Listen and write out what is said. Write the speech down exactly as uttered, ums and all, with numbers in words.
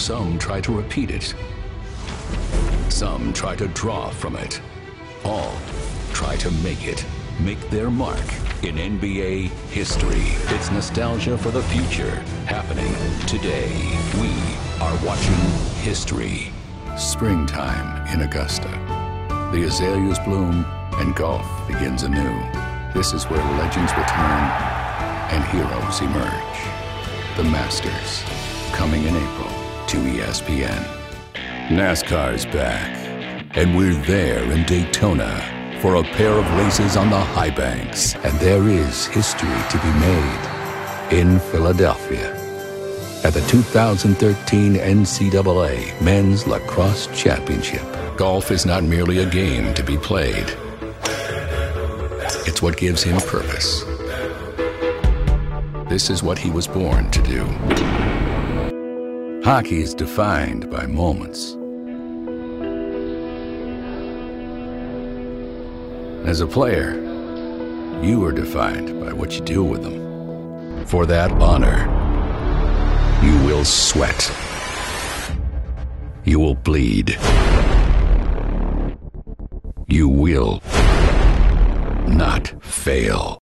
Some try to repeat it. Some try to draw from it. All try to make it, make their mark in N B A history. It's nostalgia for the future, happening today. We are watching history. Springtime in Augusta. The azaleas bloom and golf begins anew. This is where legends return and heroes emerge. The Masters, coming in April to E S P N. NASCAR's back, and we're there in Daytona for a pair of races on the high banks. And there is history to be made in Philadelphia at the two thousand thirteen N C double A Men's Lacrosse Championship. Golf is not merely a game to be played. It's what gives him purpose. This is what he was born to do. Hockey is defined by moments. As a player, you are defined by what you do with them. For that honor, you will sweat. You will bleed. You will not fail.